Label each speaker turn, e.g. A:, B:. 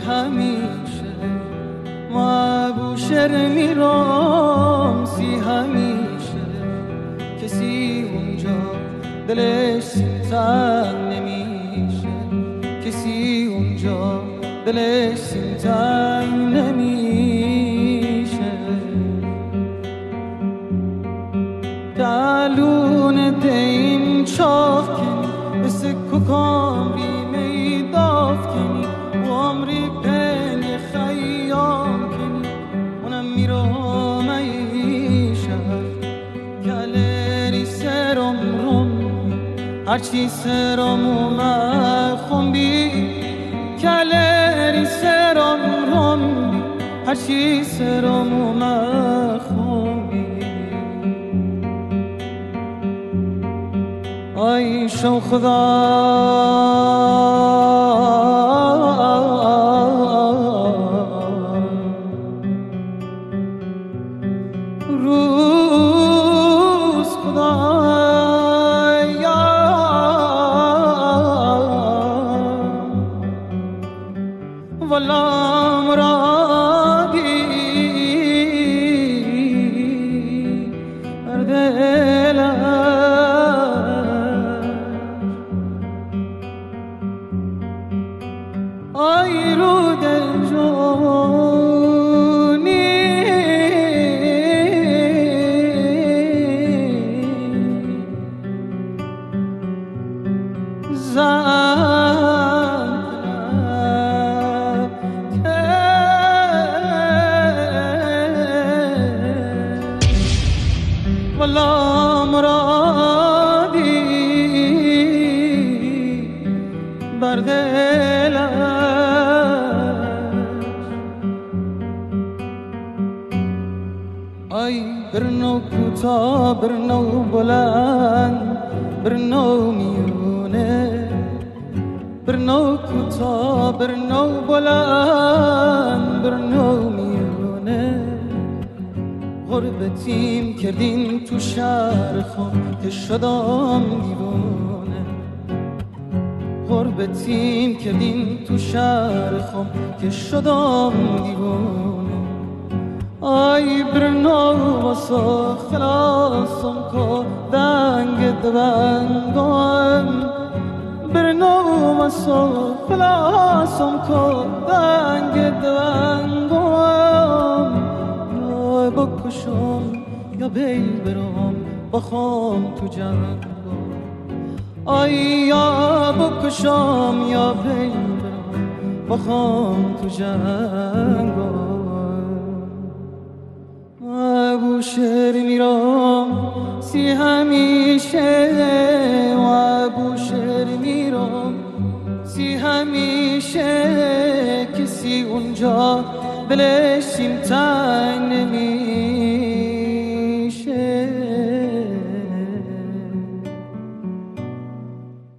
A: همیشه ما بوشهر میرم سی همیشه کسی اونجا دلش تنگ نمیشه کسی اونجا دلش تنگ نمیشه دلون دیم چاف کنی بسه ککام ریمه داف کنی و عمری پن خیام کنی اونم میرم ایشه گلری سرم رم هرچی سرم اومد خونبی گلری سرم رم هرچی سرم اومد خونبی آی شو خدا روز خدا والا مرادی دلم آی رو دل جونی والا مرادی بر دلش آی برنو کوتا برنو بلند برنو میونه برنو کوتا برنو بلند برنو میونه غربتیم کردین تو شهر خون که شدم دیوانه غربتیم کردین تو شهر خون که شدم دیوانه آی برنو واسه خلاصم که دنگ دوانگم برنو واسه خلاصم که دنگ دوانگم بکشم یا بیل برم بخوام تو جنگ آی یا بکشم یا بیل برم بخوام تو جنگ بوشهر میرم سی همیشه و بوشهر میرم سی همیشه کسی اونجا بلش تنگ